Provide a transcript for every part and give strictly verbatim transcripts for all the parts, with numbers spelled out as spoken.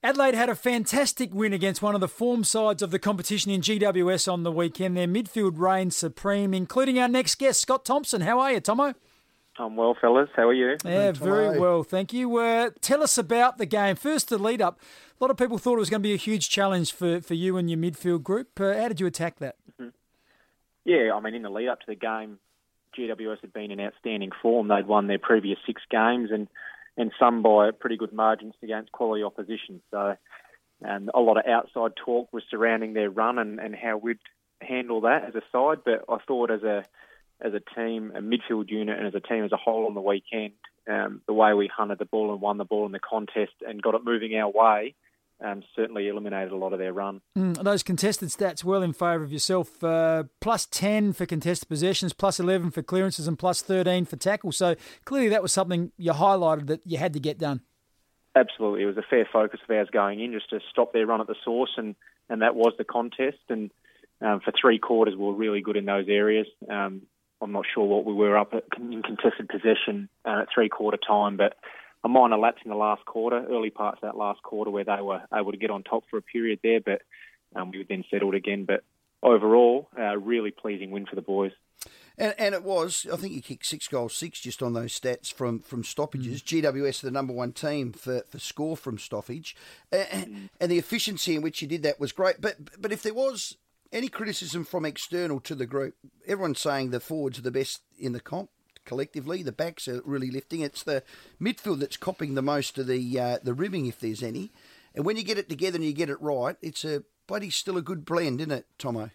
Adelaide had a fantastic win against one of the form sides of the competition in G W S on the weekend. Their midfield reigned supreme, including our next guest, Scott Thompson. How are you, Tomo? I'm well, fellas. How are you? Yeah, very well, thank you. Uh, tell us about the game. First, the lead-up. A lot of people thought it was going to be a huge challenge for, for you and your midfield group. Uh, how did you attack that? Mm-hmm. Yeah, I mean, in the lead-up to the game, G W S had been in outstanding form. They'd won their previous six games and, and some by pretty good margins against quality opposition. So um, a lot of outside talk was surrounding their run and, and how we'd handle that as a side. But I thought as a as a team, a midfield unit, and as a team as a whole on the weekend, um, the way we hunted the ball and won the ball in the contest and got it moving our way um, certainly eliminated a lot of their run. Mm, those contested stats well in favour of yourself. Uh, plus ten for contested possessions, plus eleven for clearances and plus thirteen for tackles. So clearly that was something you highlighted that you had to get done. Absolutely. It was a fair focus of ours going in just to stop their run at the source, and, and that was the contest. And um, for three quarters, we were really good in those areas. Um, I'm not sure what we were up at in contested possession uh, at three-quarter time, but a minor lapse in the last quarter, early parts of that last quarter where they were able to get on top for a period there, but um, we then settled again. But overall, a uh, really pleasing win for the boys. And, and it was, I think you kicked six goals, six just on those stats from, from stoppages. Mm. G W S, the number one team for, for score from stoppage. And, mm. and the efficiency in which you did that was great. But But if there was any criticism from external to the group, everyone's saying the forwards are the best in the comp collectively. The backs are really lifting. It's the midfield that's copping the most of the uh, the ribbing, if there's any. And when you get it together and you get it right, it's a bloody still a good blend, isn't it, Tomo?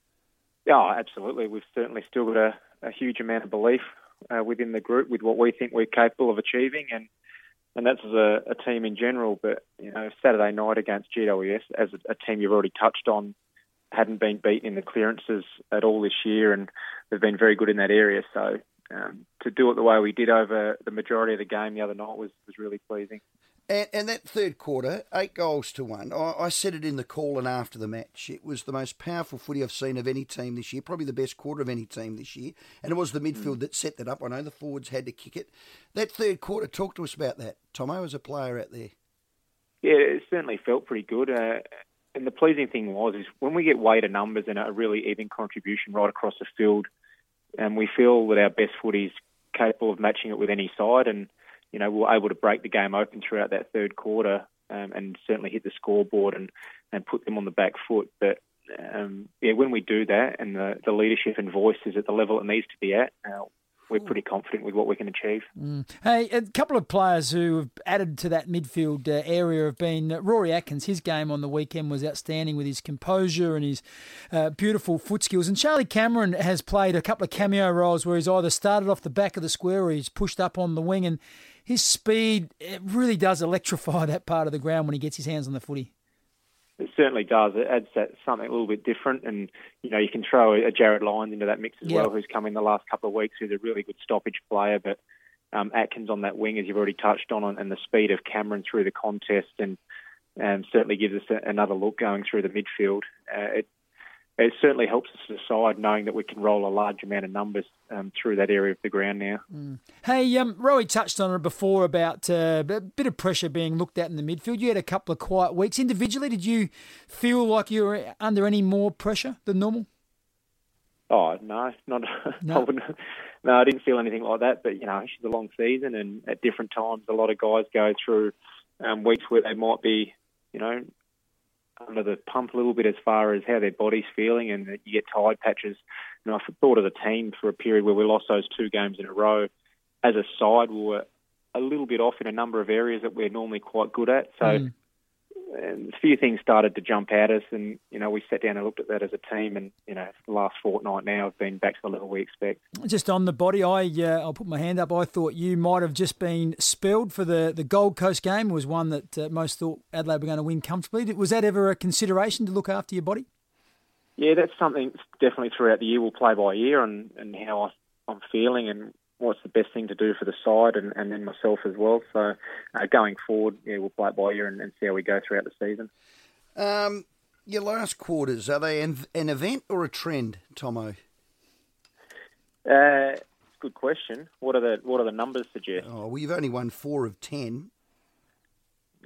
Yeah, absolutely. We've certainly still got a, a huge amount of belief uh, within the group with what we think we're capable of achieving, and and that's as a, a team in general. But you know, Saturday night against G W S, as a, a team you've already touched on, hadn't been beaten in the clearances at all this year, and they've been very good in that area. So um, to do it the way we did over the majority of the game the other night was, was really pleasing. And, and that third quarter, eight goals to one. I, I said it in the call and after the match. It was the most powerful footy I've seen of any team this year, probably the best quarter of any team this year. And it was the midfield mm. that set that up. I know the forwards had to kick it. That third quarter, talk to us about that, Tomo, as a player out there. Yeah, it certainly felt pretty good. Uh, And the pleasing thing was is when we get weighted numbers and a really even contribution right across the field, and we feel that our best footy is capable of matching it with any side, and you know we were able to break the game open throughout that third quarter um, and certainly hit the scoreboard and, and put them on the back foot. But um, yeah, when we do that and the, the leadership and voice is at the level it needs to be at, uh, we're pretty confident with what we can achieve. Mm. Hey, a couple of players who have added to that midfield uh, area have been uh, Rory Atkins. His game on the weekend was outstanding with his composure and his uh, beautiful foot skills. And Charlie Cameron has played a couple of cameo roles where he's either started off the back of the square or he's pushed up on the wing. And his speed, it really does electrify that part of the ground when he gets his hands on the footy. It certainly does. It adds that something a little bit different, and you know you can throw a Jared Lyons into that mix as yep. well, who's come in the last couple of weeks, who's a really good stoppage player. But um, Atkins on that wing, as you've already touched on, and the speed of Cameron through the contest, and um, certainly gives us a, another look going through the midfield. Uh, it it certainly helps us decide knowing that we can roll a large amount of numbers um, through that area of the ground now. Mm. Hey, um, Rowie touched on it before about uh, a bit of pressure being looked at in the midfield. You had a couple of quiet weeks. Individually, did you feel like you were under any more pressure than normal? Oh, no, not. No, I wouldn't, no, I didn't feel anything like that. But, you know, it's a long season, and at different times, a lot of guys go through um, weeks where they might be, you know, under the pump a little bit as far as how their body's feeling, and you get tired patches. And I thought of the team for a period where we lost those two games in a row. As a side, we were a little bit off in a number of areas that we're normally quite good at. So mm. and a few things started to jump at us, and, you know, we sat down and looked at that as a team, and, you know, the last fortnight now have been back to the level we expect. Just on the body, I, uh, I'll put my hand up. I thought you might have just been spelled for the, the Gold Coast game. It was one that uh, most thought Adelaide were going to win comfortably. Was that ever a consideration to look after your body? Yeah, that's something definitely throughout the year we'll play by ear, and, and how I, I'm feeling and what's the best thing to do for the side, and, and then myself as well. So uh, going forward, yeah, we'll play it by ear and, and see how we go throughout the season. Um, your last quarters, are they an, an event or a trend, Tomo? Uh, good question. What are the what are the numbers suggest? Oh, well, you've only won four of ten.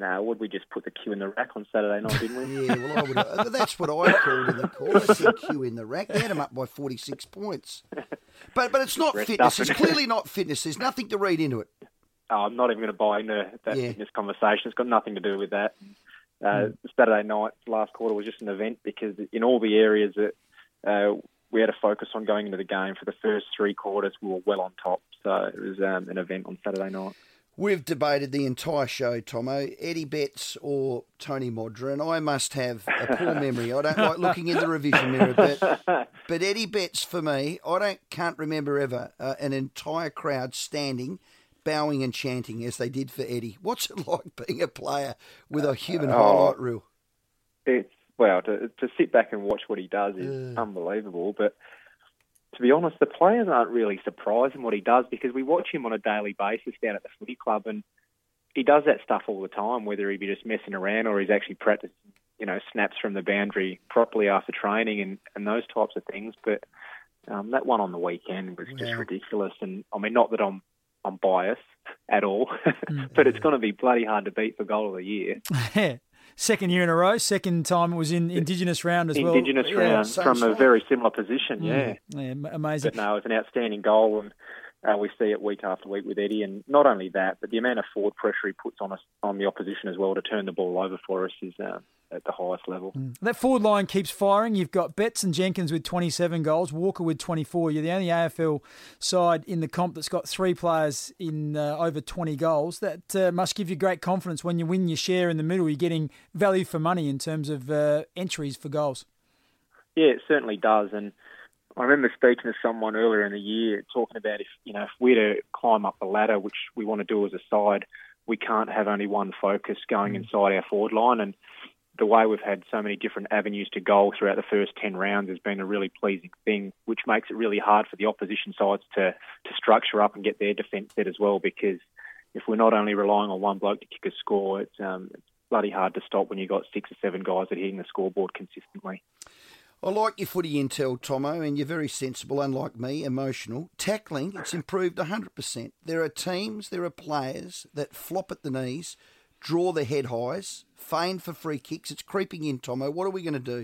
No, would we just put the Q in the rack on Saturday night, didn't we? Yeah, well, I would have, that's what I called in the call. I said Q in the rack. They had him up by forty-six points. But but it's not fitness. It's clearly not fitness. There's nothing to read into it. Oh, I'm not even going to buy into that Yeah. fitness conversation. It's got nothing to do with that. Uh, mm. Saturday night, last quarter, was just an event because in all the areas that uh, we had to focus on going into the game for the first three quarters, we were well on top. So it was um, an event on Saturday night. We've debated the entire show, Tomo, Eddie Betts or Tony Modra, and I must have a poor memory. I don't like looking in the revision mirror, but but Eddie Betts, for me, I don't can't remember ever uh, an entire crowd standing, bowing and chanting as they did for Eddie. What's it like being a player with a human oh, highlight reel? It's, well, to, to sit back and watch what he does is uh. unbelievable, but to be honest, the players aren't really surprised in what he does because we watch him on a daily basis down at the footy club and he does that stuff all the time, whether he be just messing around or he's actually practicing, you know, snaps from the boundary properly after training and, and those types of things. But um, that one on the weekend was just yeah. ridiculous. And, I mean, not that I'm I'm biased at all, but it's going to be bloody hard to beat for goal of the year. Second year in a row, second time it was in Indigenous round as well. Indigenous yeah, round from slide. a very similar position, mm. yeah. yeah. Amazing. But no, it was an outstanding goal, and uh, we see it week after week with Eddie. And not only that, but the amount of forward pressure he puts on us, on the opposition as well to turn the ball over for us is uh, at the highest level. Mm. That forward line keeps firing. You've got Betts and Jenkins with twenty-seven goals, Walker with twenty-four. You're the only A F L side in the comp that's got three players in uh, over twenty goals. That uh, must give you great confidence when you win your share in the middle. You're getting value for money in terms of uh, entries for goals. Yeah, it certainly does. And I remember speaking to someone earlier in the year talking about if, you know, if we're to climb up the ladder, which we want to do as a side, we can't have only one focus going mm. inside our forward line. And the way we've had so many different avenues to goal throughout the first ten rounds has been a really pleasing thing, which makes it really hard for the opposition sides to, to structure up and get their defence set as well, because if we're not only relying on one bloke to kick a score, it's, um, it's bloody hard to stop when you've got six or seven guys that are hitting the scoreboard consistently. I like your footy intel, Tomo, and you're very sensible, unlike me, emotional. Tackling, it's improved one hundred percent. There are teams, there are players that flop at the knees, draw the head highs, feign for free kicks. It's creeping in, Tomo. What are we going to do?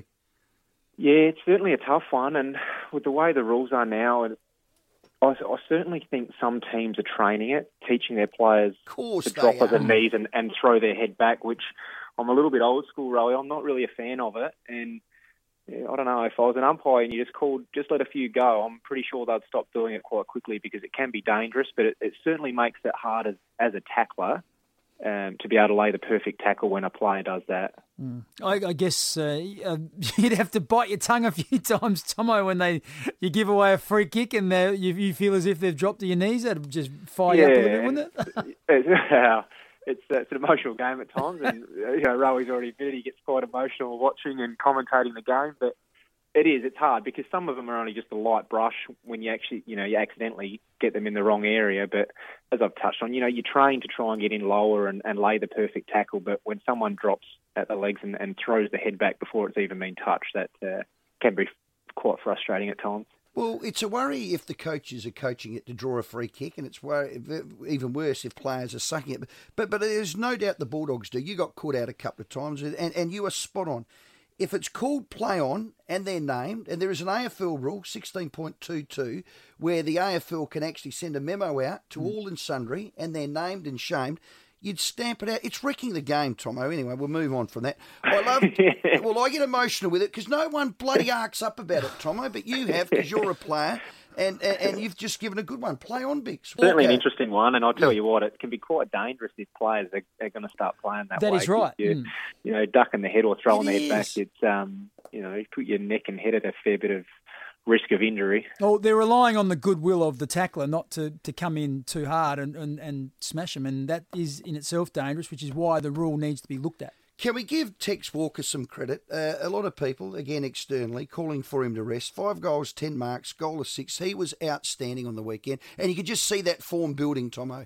Yeah, it's certainly a tough one. And with the way the rules are now, I, I certainly think some teams are training it, teaching their players to drop at the knees and, and throw their head back, which I'm a little bit old school, Rowie. I'm not really a fan of it. And yeah, I don't know, if I was an umpire and you just called, just let a few go, I'm pretty sure they'd stop doing it quite quickly because it can be dangerous, but it, it certainly makes it hard as, as a tackler um, to be able to lay the perfect tackle when a player does that. Mm. I, I guess uh, you'd have to bite your tongue a few times, Tomo, when they you give away a free kick and you, you feel as if they've dropped to your knees. That'd just fire yeah, you up a little bit, wouldn't it? it's, it's, it's an emotional game at times, and you know, Rowie's already admitted he gets quite emotional watching and commentating the game, but it is, it's hard because some of them are only just a light brush when you actually, you know, you accidentally get them in the wrong area. But as I've touched on, you know, you train to try and get in lower and, and lay the perfect tackle. But when someone drops at the legs and, and throws the head back before it's even been touched, that uh, can be quite frustrating at times. Well, it's a worry if the coaches are coaching it to draw a free kick, and it's worry, even worse if players are sucking it. But but there's no doubt the Bulldogs do. You got caught out a couple of times, and, and you are spot on. If it's called play on and they're named, and there is an A F L rule, sixteen point two two, where the A F L can actually send a memo out to mm. all and sundry, and they're named and shamed, you'd stamp it out. It's wrecking the game, Tomo. Anyway, we'll move on from that. I love. yeah. Well, I get emotional with it because no one bloody arcs up about it, Tomo, but you have because you're a player. And, and and you've just given a good one. Play on, Bix. Certainly an interesting one, and I'll tell yeah. you what, it can be quite dangerous if players are, are going to start playing that, that way. That is right. You, mm. you know, ducking the head or throwing it the is. head back, it's, um, you know, you put your neck and head at a fair bit of risk of injury. Well, they're relying on the goodwill of the tackler not to, to come in too hard and, and, and smash them, and that is in itself dangerous, which is why the rule needs to be looked at. Can we give Tex Walker some credit? Uh, a lot of people, again externally, calling for him to rest. Five goals, ten marks, goal of six. He was outstanding on the weekend, and you could just see that form building, Tomo.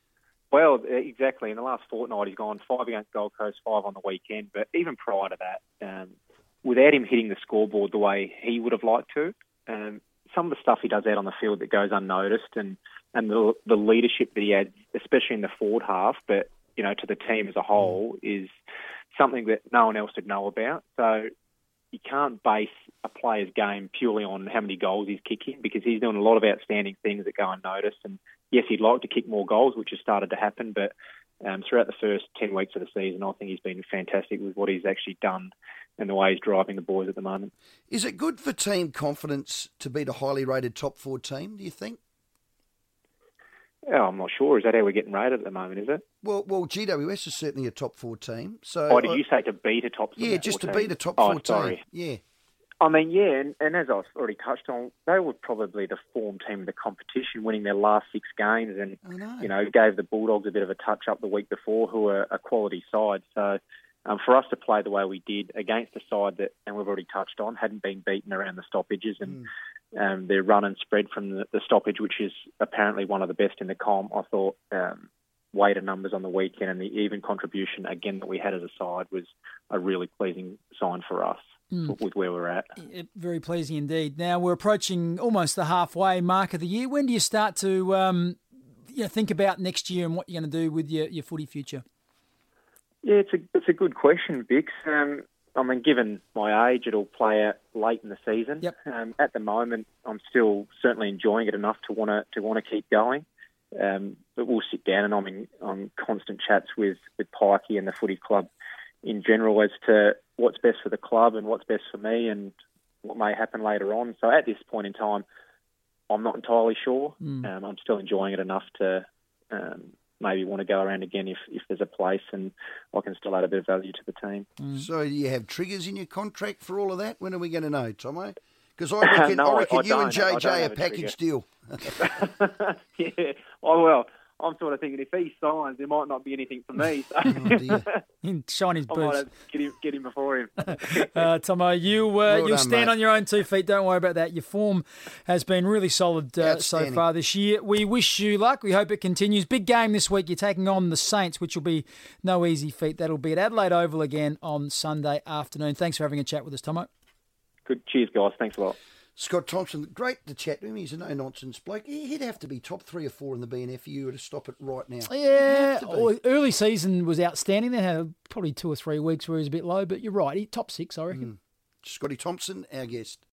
Well, exactly. In the last fortnight, he's gone five against Gold Coast, five on the weekend. But even prior to that, um, without him hitting the scoreboard the way he would have liked to, um, some of the stuff he does out on the field that goes unnoticed, and, and the, the leadership that he had, especially in the forward half, but you know, to the team as a whole is something that no one else would know about. So you can't base a player's game purely on how many goals he's kicking, because he's doing a lot of outstanding things that go unnoticed. And yes, he'd like to kick more goals, which has started to happen, but um, throughout the first ten weeks of the season, I think he's been fantastic with what he's actually done and the way he's driving the boys at the moment. Is it good for team confidence to beat a highly rated top four team, do you think? Oh, I'm not sure. Is that how we're getting rated at the moment, is it? Well, well, G W S is certainly a top four team. So, oh, did you say to beat a top four Yeah, just to team? beat a top oh, four sorry. team. Yeah. I mean, yeah, and, and as I've already touched on, they were probably the form team of the competition, winning their last six games, and I know. you know gave the Bulldogs a bit of a touch up the week before, who are a quality side. So um, for us to play the way we did against a side that, and we've already touched on, hadn't been beaten around the stoppages, and mm. um, their run and spread from the, the stoppage, which is apparently one of the best in the comp, I thought um, weight of numbers on the weekend and the even contribution again that we had as a side was a really pleasing sign for us. Mm. With where we're at. Very pleasing indeed. Now, we're approaching almost the halfway mark of the year. When do you start to um, you know, think about next year and what you're going to do with your, your footy future? Yeah, it's a it's a good question, Bix. Um, I mean, given my age, it'll play out late in the season. Yep. Um, at the moment, I'm still certainly enjoying it enough to want to to want to keep going. Um, but we'll sit down, and I'm in on constant chats with, with Pikey and the footy club in general as to what's best for the club and what's best for me and what may happen later on. So at this point in time, I'm not entirely sure. Mm. Um, I'm still enjoying it enough to um, maybe want to go around again if, if there's a place and I can still add a bit of value to the team. Mm. So do you have triggers in your contract for all of that? When are we going to know, Tomo? Because I reckon, no, I reckon I, I you and J J a are package deal. yeah. Oh, well, I'm sort of thinking if he signs, there might not be anything for me. So. Oh, dear. Shine his I boots. might get him, get him before him. uh, Tomo, you uh, well you done, stand mate. on your own two feet. Don't worry about that. Your form has been really solid uh, so far this year. We wish you luck. We hope it continues. Big game this week. You're taking on the Saints, which will be no easy feat. That'll be at Adelaide Oval again on Sunday afternoon. Thanks for having a chat with us, Tomo. Good. Cheers, guys. Thanks a lot. Scott Thompson, great to chat to him. He's a no-nonsense bloke. He'd have to be top three or four in the B N F if you were to stop it right now. Yeah, early season was outstanding. They had probably two or three weeks where he was a bit low, but you're right. He top six, I reckon. Mm. Scotty Thompson, our guest.